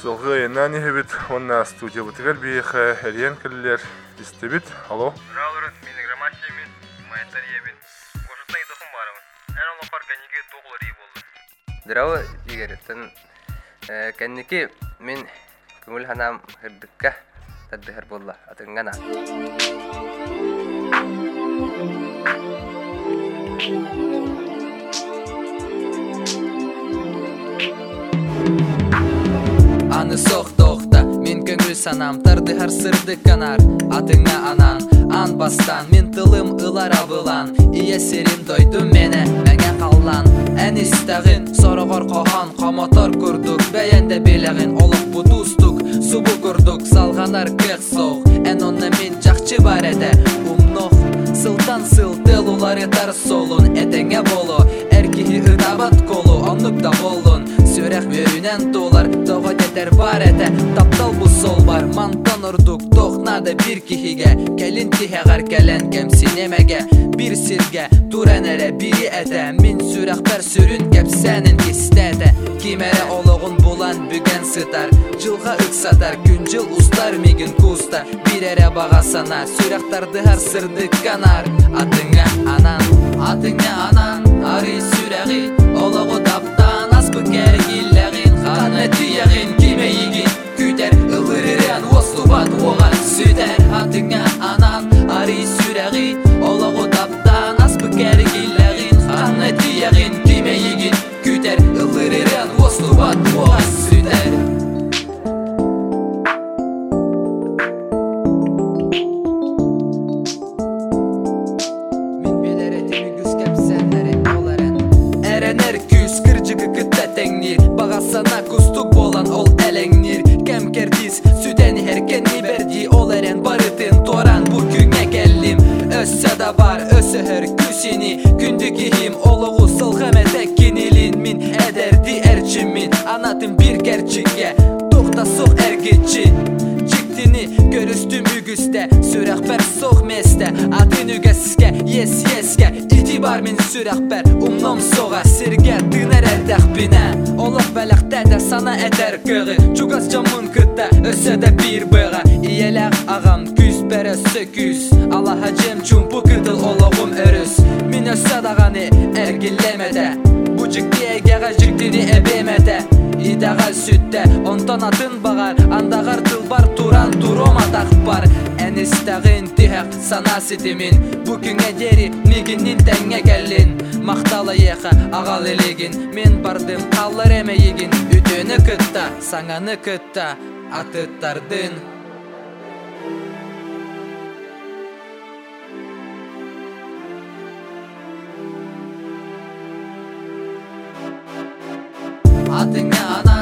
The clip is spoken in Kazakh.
Солғы еннән ехебет, онна студия бұтығар бейхі әрен кілілер істебет. Алло? Раулырын, менің ромашемін, майаттар ебін. Қошытна етіқым барымын. Ән олы парка неге тоғылыр ей болды. Дырауы егереттен кәннеке мен көңіл ханам хырдыққа тәдбіхір болла атыңғана. Аны соқтоқта мен көңіл санам тардығар сырды канар атыңа анан ан бастан мен тылым ылар абылан ие серим дойду мене мәңе қаллан ән истағын сорығыр қоған қамотор күрдік бәйенде белағын олық бұтустық субу күрдік салғанар кеқ соқ ән онна мен жақчы бар әді умноқ сылтан сылтыл улар етар солун әтеңе болу әркихи ыдабат колу онлық да болун сөрәқ верінен толар тоғы тетер бар әті таптал бұл сол бар мантан ұрдық тоқнады бір кихиге кәлін тихеғар кәлін кәмсінемеге бір сирге туран әрі бірі әті мен сөрәқ бәр сүрін кәпсәнін кестәді кемәрі олығын болан бүген сытар жылға үксатар күн жыл ұстар мегін куста бір әрі бағасана сөрәқтарды әр сырды канар атыңа анан ари сөрәғи олығы таптан аспы кәргілләғин қаны тияғин кемейгин күтер ұлырырен осылбат оған сүтер атыңа анан ари сөрәғи олығы таптан аспы кәргілләғин қаны тияғин кемейгин күтер ұлырырен осылбат оған сүтер Бағасана күстік болан ол әлеңнер Кәм кердіз сүдәні әркенні берді Ол әрен барытын торан бұл күңе кәлім Өссі да бар өссі әр күсіні Күнді кейім олығы сылғым әтәк кенелін Мен әдәрді әрчімін Анатым бір кәрчіге Тоқта соқ әргетшін Жіктіні көрістім үгісті Сүрақ бәр соқ месті Атын үгәске, еске Ити бар мен сүрақ бәр Умном соға сірге тынар әрдәқ біне Олық бәліқті де сана әдәр кығы Чугас жамын күтті өсі де бір бұға Иеләқ ағам күз бәрі сөкүз Аллаха жем чумпу күтіл олығым өріс Мен өсі дағаны әргілемеді Бұ жікті әгеға жіктіні әбемеді Идағал сүтті онтан атын бағар Андағар тыл бар туран туром атақ бар Ән істағын түйәқ сана сетімін Бұ күңе дері мегіннен тәңе кәлін Мақталы еқі ағал елегін Мен бардым қалыр әмі егін Үтіні күтті, саңаны күтті Атыттардың Атыңа ана